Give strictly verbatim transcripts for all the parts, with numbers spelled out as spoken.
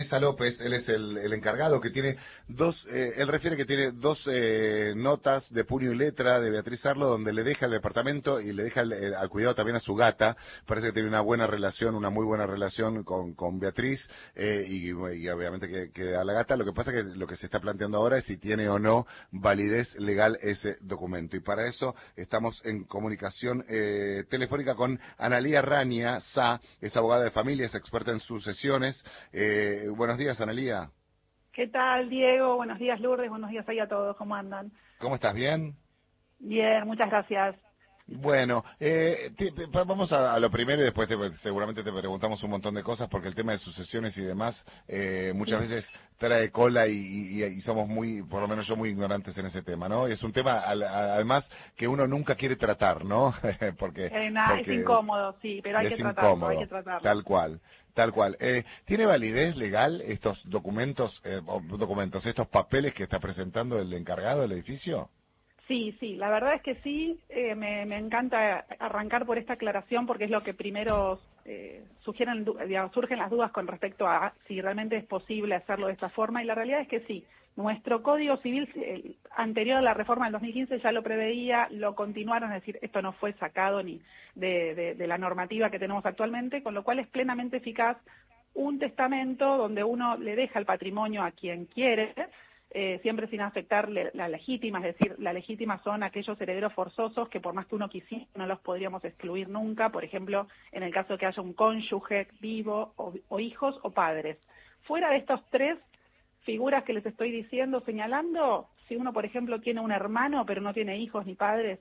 López, él es el, el encargado que tiene dos, eh, él refiere que tiene dos eh, notas de puño y letra de Beatriz Arlo donde le deja el departamento y le deja el, el, al cuidado también a su gata. Parece que tiene una buena relación, una muy buena relación con, con Beatriz eh, y, y obviamente que, que a la gata. Lo que pasa es que lo que se está planteando ahora es si tiene o no validez legal ese documento. Y para eso estamos en comunicación eh, telefónica con Analía Rania Sá, es abogada de familia, es experta en sucesiones. Eh, buenos días, Analía. ¿Qué tal, Diego? Buenos días, Lourdes. Buenos días ahí a todos. ¿Cómo andan? ¿Cómo estás? ¿Bien? Bien, muchas gracias. Bueno, eh, te, vamos a, a lo primero y después te, seguramente te preguntamos un montón de cosas porque el tema de sucesiones y demás eh, muchas Sí. veces trae cola y, y, y somos muy, por lo menos yo muy ignorantes en ese tema, ¿no? Y es un tema al, a, además que uno nunca quiere tratar, ¿no? porque, Eh, nada, es porque incómodo, sí, pero hay que es tratarlo, hay que incómodo, tratarlo. tal cual. Tal cual. Eh, ¿Tiene validez legal estos documentos, eh, o documentos, estos papeles que está presentando el encargado del edificio? Sí, sí, la verdad es que sí, eh, me, me encanta arrancar por esta aclaración porque es lo que primero eh, sugieren, digamos, surgen las dudas con respecto a si realmente es posible hacerlo de esta forma y la realidad es que sí. Nuestro Código Civil eh, anterior a la reforma del dos mil quince ya lo preveía, lo continuaron, es decir, esto no fue sacado ni de, de, de la normativa que tenemos actualmente, con lo cual es plenamente eficaz un testamento donde uno le deja el patrimonio a quien quiere, eh, siempre sin afectar le, la legítima, es decir, la legítima son aquellos herederos forzosos que por más que uno quisiera no los podríamos excluir nunca, por ejemplo, en el caso de que haya un cónyuge vivo o, o hijos o padres. Fuera de estos tres figuras que les estoy diciendo, señalando, si uno, por ejemplo, tiene un hermano pero no tiene hijos ni padres,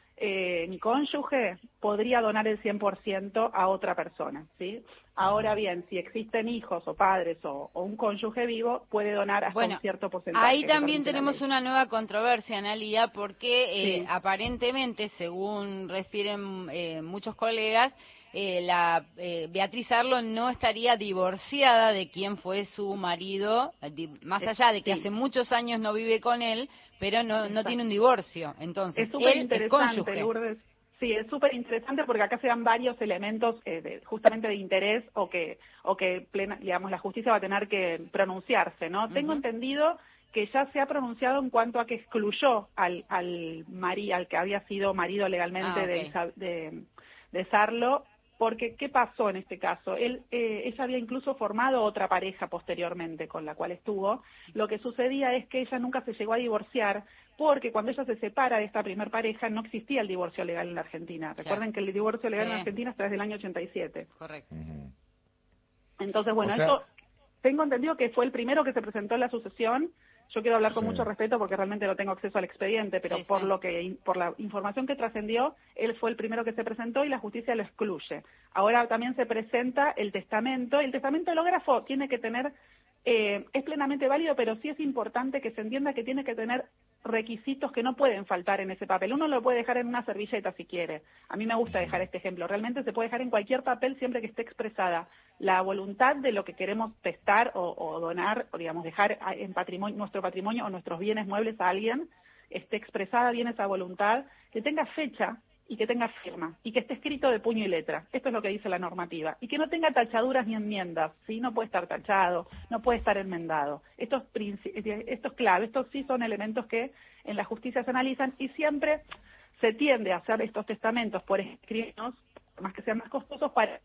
eh, ni cónyuge, podría donar el cien por ciento a otra persona, ¿sí? Ahora bien, si existen hijos o padres o, o un cónyuge vivo, puede donar hasta Bueno, un cierto porcentaje ahí que también permite la tenemos ley. una nueva controversia, Analía, porque eh, Sí, aparentemente, según refieren eh, muchos colegas, eh, la eh, Beatriz Arlo no estaría divorciada de quien fue su marido, eh, di- más es, allá de que sí, hace muchos años no vive con él, pero no, no tiene un exacto. divorcio. Entonces, Es súper él es interesante, cónyuge. Lourdes. Sí, es súper interesante porque acá se dan varios elementos eh, de, justamente de interés o que, o que plena, digamos, la justicia va a tener que pronunciarse, ¿no? Tengo Ujú. entendido que ya se ha pronunciado en cuanto a que excluyó al, al, mari, al que había sido marido Ah, legalmente de, ok. Isa- de, de Sarlo, porque ¿qué pasó en este caso? Él, eh, ella había incluso formado otra pareja posteriormente con la cual estuvo. Lo que sucedía es que ella nunca se llegó a divorciar porque cuando ella se separa de esta primer pareja no existía el divorcio legal en la Argentina. Claro. Recuerden que el divorcio legal en Sí, Argentina está desde el año ochenta y siete. correcto. Ujú. Entonces, O bueno, sea, esto tengo entendido que fue el primero que se presentó en la sucesión. Yo quiero hablar con sí. mucho respeto porque realmente no tengo acceso al expediente, pero Sí, por sí. lo que por la información que trascendió, él fue el primero que se presentó y la justicia lo excluye. Ahora también se presenta el testamento. El testamento hológrafo tiene que tener eh, es plenamente válido, pero sí es importante que se entienda que tiene que tener requisitos que no pueden faltar en ese papel. Uno lo puede dejar en una servilleta si quiere. A mí me gusta dejar este ejemplo. Realmente se puede dejar en cualquier papel siempre que esté expresada la voluntad de lo que queremos testar o, o donar, o digamos dejar en patrimonio, nuestro patrimonio o nuestros bienes muebles a alguien, esté expresada bien esa voluntad, que tenga fecha y que tenga firma, y que esté escrito de puño y letra. Esto es lo que dice la normativa. Y que no tenga tachaduras ni enmiendas, ¿sí? No puede estar tachado, no puede estar enmendado. Esto es, esto es clave, estos sí son elementos que en la justicia se analizan y siempre se tiende a hacer estos testamentos por escritos, por más que sean más costosos, para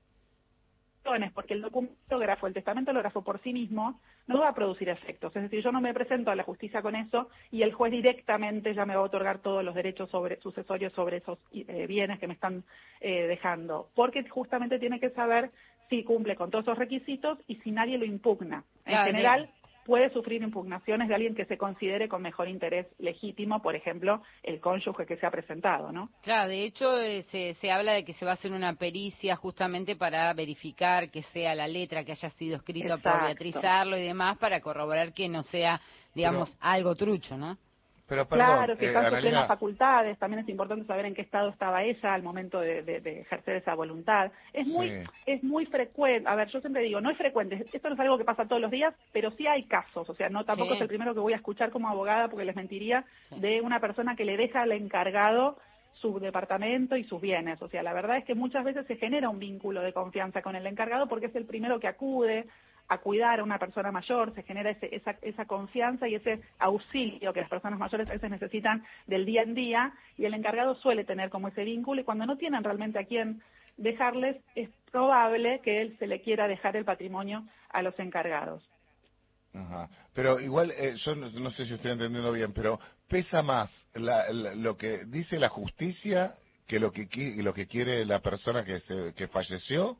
porque el documento grafo, el testamento hológrafo por sí mismo no va a producir efectos. Es decir, yo no me presento a la justicia con eso y el juez directamente ya me va a otorgar todos los derechos sobre, sucesorios sobre esos eh, bienes que me están eh, dejando, porque justamente tiene que saber si cumple con todos esos requisitos y si nadie lo impugna. En Claro, de, general, puede sufrir impugnaciones de alguien que se considere con mejor interés legítimo, por ejemplo, el cónyuge que se ha presentado, ¿no? Claro, de hecho eh, se, se habla de que se va a hacer una pericia justamente para verificar que sea la letra que haya sido escrita por Beatriz Exacto. Arlo y demás para corroborar que no sea, Pero, digamos, algo trucho, ¿no? pero perdón, Claro, si eh, está en sus plenas Analía, facultades, también es importante saber en qué estado estaba ella al momento de, de- de ejercer esa voluntad. Es muy, sí, es muy frecuente, a ver, yo siempre digo, no es frecuente, esto no es algo que pasa todos los días, pero sí hay casos, o sea, no tampoco es el Sí, primero que voy a escuchar como abogada porque les mentiría, sí. de una persona que le deja al encargado su departamento y sus bienes. O sea, la verdad es que muchas veces se genera un vínculo de confianza con el encargado porque es el primero que acude a cuidar a una persona mayor, se genera ese, esa, esa confianza y ese auxilio que las personas mayores a veces necesitan del día en día, y el encargado suele tener como ese vínculo, y cuando no tienen realmente a quién dejarles, es probable que él se le quiera dejar el patrimonio a los encargados. Ajá. Pero igual, eh, yo no, no sé si estoy entendiendo bien, pero pesa más la, la- lo que dice la justicia que lo que qui- lo que quiere la persona que se que falleció.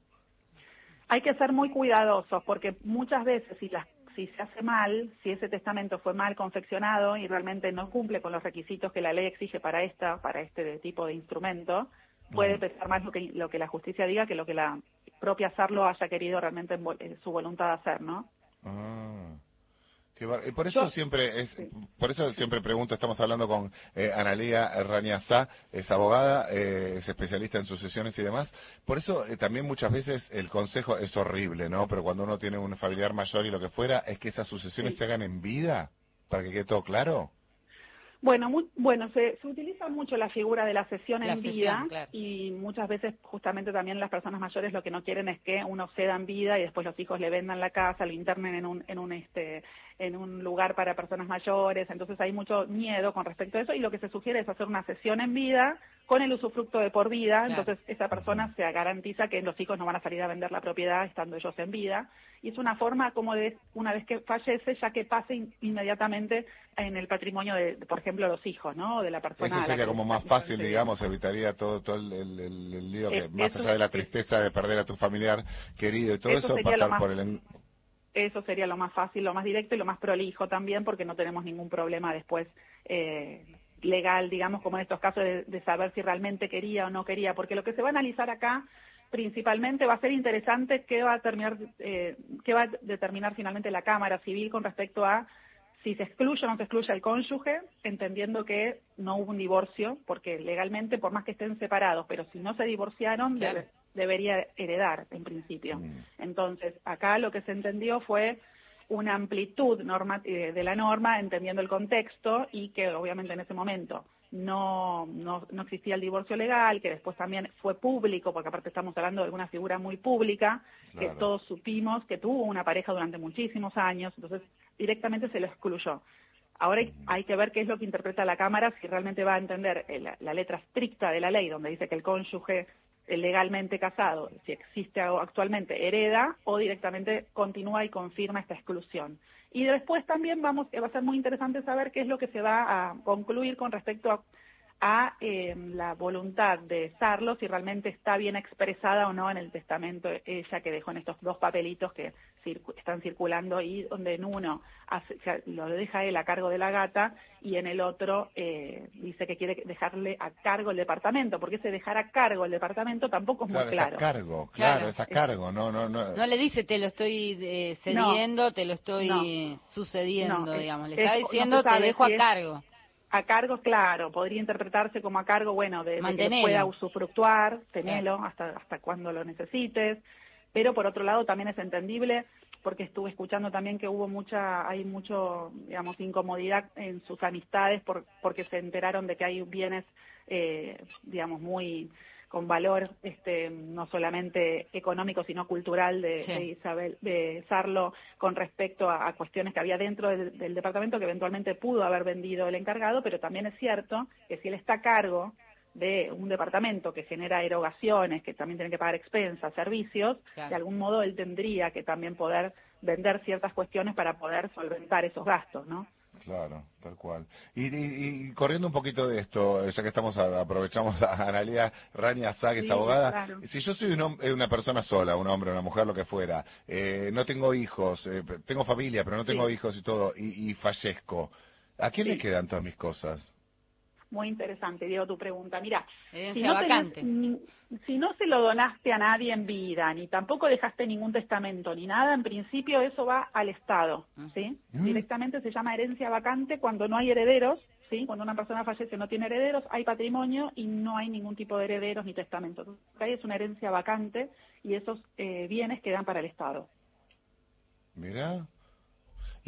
Hay que ser muy cuidadosos porque muchas veces si, las, si se hace mal, si ese testamento fue mal confeccionado y realmente no cumple con los requisitos que la ley exige para esta, para este tipo de instrumento, puede Mm. pesar más lo que, lo que la justicia diga que lo que la propia Sarlo haya querido realmente en, vo- en su voluntad hacer, ¿no? Ah. Qué bar- y por eso Yo, siempre es, sí. por eso siempre pregunto, estamos hablando con eh, Analía Rañazá, es abogada, eh, es especialista en sucesiones y demás. Por eso eh, también muchas veces el consejo es horrible, ¿no? Pero cuando uno tiene un familiar mayor y lo que fuera, es que esas sucesiones Sí. se hagan en vida, para que quede todo claro. Bueno, muy, bueno, se, se utiliza mucho la figura de la cesión La en sesión, vida, claro. y muchas veces justamente también las personas mayores lo que no quieren es que uno ceda en vida y después los hijos le vendan la casa, lo internen en un en un este en un lugar para personas mayores. Entonces hay mucho miedo con respecto a eso, y lo que se sugiere es hacer una cesión en vida con el usufructo de por vida. Claro. Entonces esa persona se garantiza que los hijos no van a salir a vender la propiedad estando ellos en vida, y es una forma como de, una vez que fallece, ya que pase in- inmediatamente en el patrimonio de, por ejemplo, los hijos, ¿no? De la persona Eso a la sería que le como está, más le están fácil, cediendo. digamos, evitaría todo todo el, el, el- el lío que, Es- más eso, allá de la es- tristeza de perder a tu familiar querido y todo eso eso, sería lo pasar más por el... en- Eso sería lo más fácil, lo más directo y lo más prolijo también, porque no tenemos ningún problema después eh, legal, digamos, como en estos casos, de, de saber si realmente quería o no quería, porque lo que se va a analizar acá principalmente va a ser interesante qué va a terminar, eh, qué va a determinar finalmente la Cámara Civil con respecto a si se excluye o no se excluye al cónyuge, entendiendo que no hubo un divorcio, porque legalmente, por más que estén separados, pero si no se divorciaron, Claro. debe- debería heredar en principio. Mm. Entonces, acá lo que se entendió fue una amplitud norma, eh, de la norma, entendiendo el contexto, y que obviamente en ese momento no, no, no existía el divorcio legal, que después también fue público, porque aparte estamos hablando de una figura muy pública, que Claro. todos supimos que tuvo una pareja durante muchísimos años, entonces directamente se lo excluyó. Ahora hay, hay que ver qué es lo que interpreta la Cámara, si realmente va a entender eh, la, la letra estricta de la ley, donde dice que el cónyuge eh, legalmente casado, si existe algo actualmente, hereda, o directamente continúa y confirma esta exclusión. Y después también vamos, eh, va a ser muy interesante saber qué es lo que se va a concluir con respecto a a eh, la voluntad de Sarlo, si realmente está bien expresada o no en el testamento ella que dejó en estos dos papelitos que circu están circulando, y donde en uno hace, o sea, lo deja él a cargo de la gata, y en el otro eh, dice que quiere dejarle a cargo el departamento, porque ese dejar a cargo el departamento tampoco es muy Claro, es a claro. cargo, claro, Claro. es a Es- cargo, no, no, no. No le dice te lo estoy eh, no, cediendo, te lo no, estoy no, sucediendo, es, digamos. Le es- está no se diciendo te sabe dejo si a es cargo. a cargo, claro, podría interpretarse como a cargo, bueno, de, de que lo pueda Mantenelo. usufructuar, Claro. tenelo hasta hasta cuando lo necesites, pero por otro lado también es entendible, porque estuve escuchando también que hubo mucha, hay mucho, digamos, incomodidad en sus amistades por, porque se enteraron de que hay bienes, eh, digamos, muy con valor este no solamente económico sino cultural de, Sí. de Isabel de Sarlo con respecto a, a cuestiones que había dentro del, del departamento que eventualmente pudo haber vendido el encargado, pero también es cierto que si él está a cargo de un departamento que genera erogaciones, que también tiene que pagar expensas, servicios, Claro. de algún modo él tendría que también poder vender ciertas cuestiones para poder solventar esos gastos, ¿no? Claro, tal cual. Y, y- y corriendo un poquito de esto, eh, ya que estamos, a- aprovechamos a Analia Rania Sá, que es Sí, abogada. claro. Si yo soy un hom- eh, una persona sola, un hombre, una mujer, lo que fuera, eh, no tengo hijos, eh, p- tengo familia, pero no tengo Sí, hijos y todo, y, y fallezco, ¿a quién le sí. quedan todas mis cosas? Muy interesante, Diego, tu pregunta. Mira, si Herencia no tenés, vacante. ni- si no se lo donaste a nadie en vida, ni tampoco dejaste ningún testamento, ni nada, en principio eso va al Estado, ¿sí? ¿Mm? Directamente se llama herencia vacante cuando no hay herederos, ¿sí? Cuando una persona fallece no tiene herederos, hay patrimonio y no hay ningún tipo de herederos ni testamento. Entonces, ahí es una herencia vacante y esos eh, bienes quedan para el Estado. Mirá.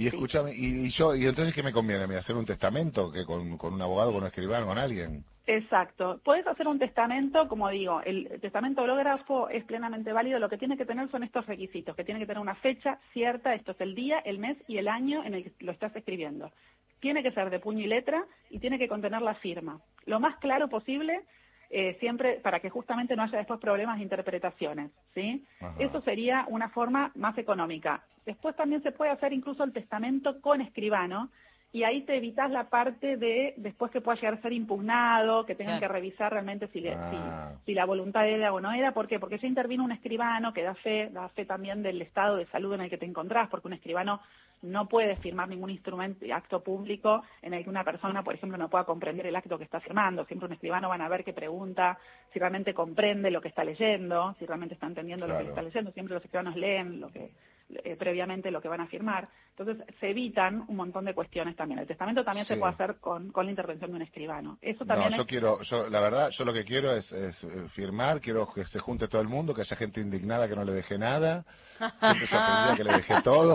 Y escúchame, y, y yo, y entonces ¿qué me conviene a mí? ¿Hacer un testamento que con, con un abogado, con un escribano, con alguien? Exacto. Puedes hacer un testamento, como digo, el testamento hológrafo es plenamente válido. Lo que tiene que tener son estos requisitos, que tiene que tener una fecha cierta, esto es el día, el mes y el año en el que lo estás escribiendo. Tiene que ser de puño y letra y tiene que contener la firma. Lo más claro posible, eh, siempre para que justamente no haya después problemas de interpretaciones, ¿sí? Ajá. Eso sería una forma más económica. Después también se puede hacer incluso el testamento con escribano, y ahí te evitas la parte de después que pueda llegar a ser impugnado, que tengan claro. que revisar realmente si, le, ah. si, si la voluntad era o no era. ¿Por qué? Porque ya intervino un escribano que da fe, da fe también del estado de salud en el que te encontrás, porque un escribano no puede firmar ningún instrumento, acto público en el que una persona, por ejemplo, no pueda comprender el acto que está firmando. Siempre un escribano van a ver que pregunta si realmente comprende lo que está leyendo, si realmente está entendiendo claro. lo que está leyendo. Siempre los escribanos leen lo que eh, previamente lo que van a firmar. Entonces se evitan un montón de cuestiones también. El testamento también sí. se puede hacer con, con la intervención de un escribano. Eso también no, yo es... quiero, yo la verdad, yo lo que quiero es, es firmar, quiero que se junte todo el mundo, que haya gente indignada que no le deje nada, gente sorprendida que le deje todo.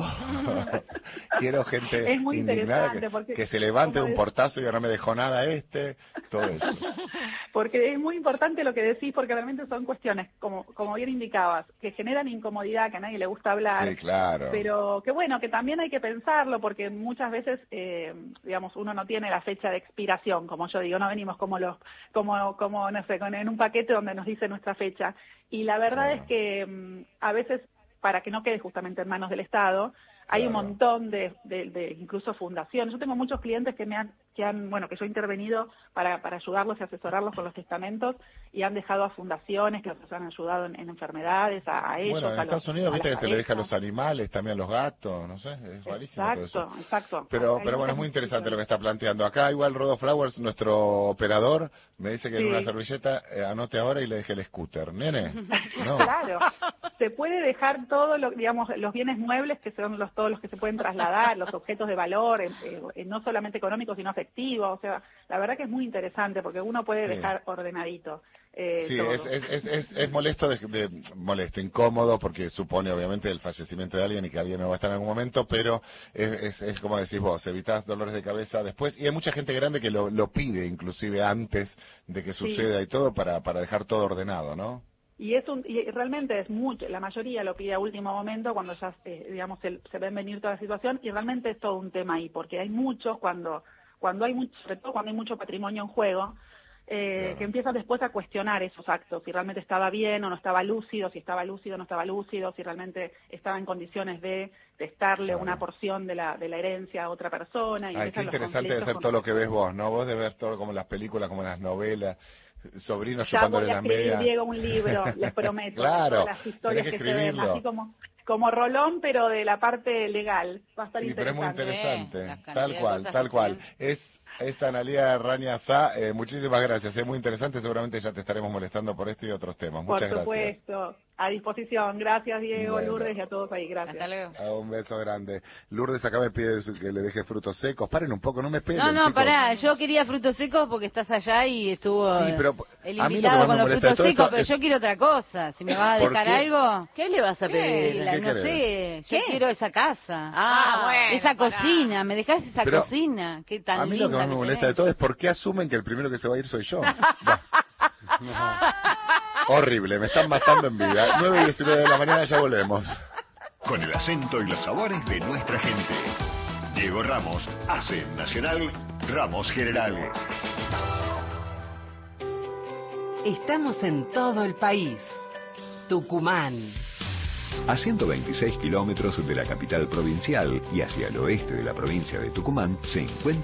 Quiero gente es muy indignada que, porque, que se levante de un portazo y ya no me dejó nada este, todo eso. Porque es muy importante lo que decís, porque realmente son cuestiones, como, como bien indicabas, que generan incomodidad, que a nadie le gusta hablar. Sí, claro. Pero que bueno, que también hay que pensarlo, porque muchas veces, eh, digamos, uno no tiene la fecha de expiración, como yo digo, no venimos como los, como, como no sé, con, en un paquete donde nos dice nuestra fecha. Y la verdad claro. es que um, a veces, para que no quede justamente en manos del Estado, hay claro. un montón de, de, de incluso fundaciones. Yo tengo muchos clientes que me han, que han, bueno, que yo he intervenido para, para ayudarlos y asesorarlos con los testamentos, y han dejado a fundaciones que los han ayudado en, en enfermedades, a, a ellos. Bueno, en a Estados los, Unidos viste que parejas. Se le deja a los animales, también a los gatos, no sé, es rarísimo todo eso. Exacto, exacto. Pero, pero bueno, es muy interesante lo que está planteando. Acá igual Rodo Flowers, nuestro operador, me dice que sí. en una servilleta eh, anote ahora y le deje el scooter. Nene, no. Claro, se puede dejar todo, lo, digamos, los bienes muebles, que son los todos los que se pueden trasladar, los objetos de valor, eh, eh, no solamente económicos, sino afectivos. O sea, la verdad que es muy interesante, porque uno puede sí. dejar ordenadito. Eh, sí, todo. Es, es, es, es, es molesto, de, de, molesto, incómodo, porque supone obviamente el fallecimiento de alguien y que alguien no va a estar en algún momento, pero es, es, es como decís vos, evitás dolores de cabeza después, y hay mucha gente grande que lo, lo pide, inclusive antes de que suceda sí. y todo, para, para dejar todo ordenado, ¿no? Y es un, y realmente es mucho, la mayoría lo pide a último momento cuando ya, eh, digamos, se, se ven venir toda la situación, y realmente es todo un tema ahí, porque hay muchos cuando, cuando hay mucho, sobre todo cuando hay mucho patrimonio en juego, eh, claro. que empiezan después a cuestionar esos actos, si realmente estaba bien o no estaba lúcido, si estaba lúcido o no estaba lúcido, si realmente estaba en condiciones de testarle claro. una porción de la, de la herencia a otra persona. Y Ay, qué interesante de ser con... todo lo que ves vos, ¿no? Vos de ver todo como en las películas, como en las novelas, sobrinos ya chupándole voy a la escribir, media. Diego, un libro, les prometo. Claro, todas las historias que, que se ven, así como, como Rolón, pero de la parte legal. Va a estar sí, pero es muy interesante, eh, tal cual, tal cual. Es Es Analía Raña Sá, eh, muchísimas gracias, es muy interesante, seguramente ya te estaremos molestando por esto y otros temas. Muchas gracias. Por supuesto, gracias. A disposición. Gracias, Diego, bueno. Lourdes, y a todos ahí, gracias. Hasta luego. Ah, un beso grande. Lourdes acá me pide que le deje frutos secos. Paren un poco, no me esperen, No, no, chicos. pará, yo quería frutos secos porque estás allá y estuvo sí, pero el a invitado con los frutos secos, pero es... yo quiero otra cosa. Si me vas a dejar qué? algo... ¿Qué le vas a pedir? La, ¿Qué no querés? sé, yo ¿Qué? quiero esa casa. Ah, bueno, esa pará. cocina, me dejás esa pero cocina, qué tan a mí lo que más me molesta tenés. de todo es por qué asumen que el primero que se va a ir soy yo. No. Horrible, me están matando en vida. nueve y diecinueve de la mañana, ya volvemos. Con el acento y los sabores de nuestra gente. Diego Ramos hace Nacional Ramos Generales. Estamos en todo el país. Tucumán. A ciento veintiséis kilómetros de la capital provincial y hacia el oeste de la provincia de Tucumán se encuentra